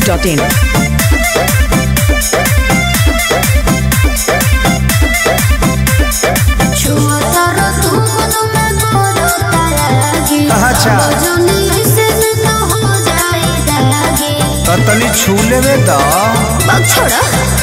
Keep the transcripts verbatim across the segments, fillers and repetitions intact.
Dot in. अच्छा तनी छू लेवे दा छोड़ा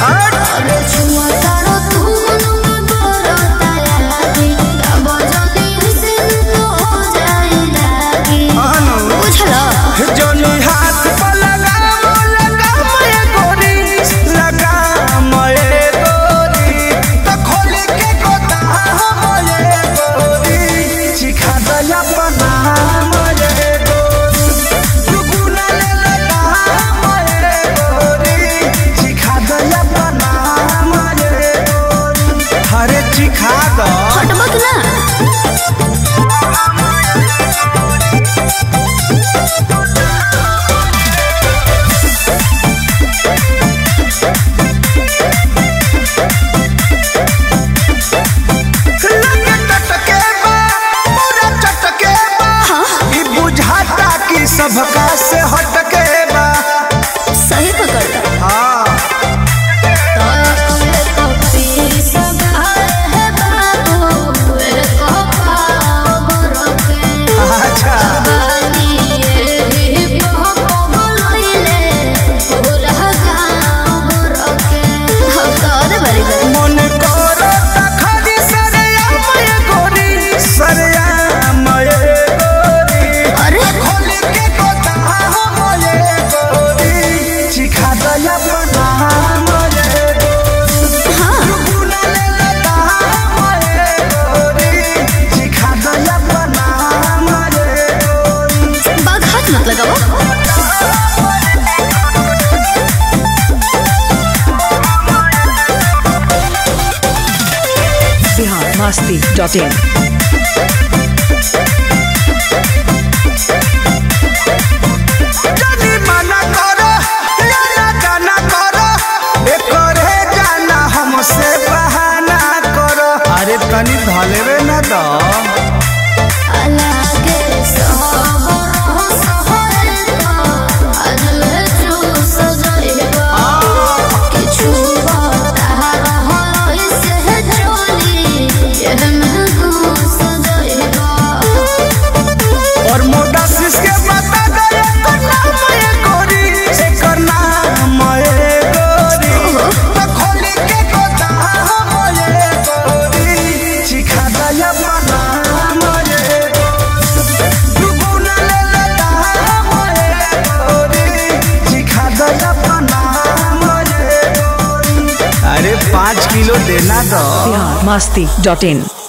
सबका से हटके बा सही पकड़ हाँ अच्छा मन करो तखनी सरया मय गोरी सरया मय गोरी अरे खोल के गोता मय गोरी चिखा दया बना मय गोरी हाँ गुना ले लता मय गोरी चिखा दया बना मय गोरी बाग हाथ मत लगाओ। Bihar Masti dot in. जानी मना करो याना गाना करो एकरे जाना हमसे बहाना करो अरे तनी धलेवे ना दो अलगे सोहर सोहर को अजले जो सजैबा किछु तार होई से चोली एहन को सजैबा और मोटा सिस के बता दे करना मय गोरी एकर नाम मय गोरी तो खोली के गोता मय गोरी चिखा दया बना मय गोरी दुगुना ले लता मय गोरी चिखा दया बना मय गोरी अरे पाँच किलो देना दो बिहार मस्ती डॉट इन।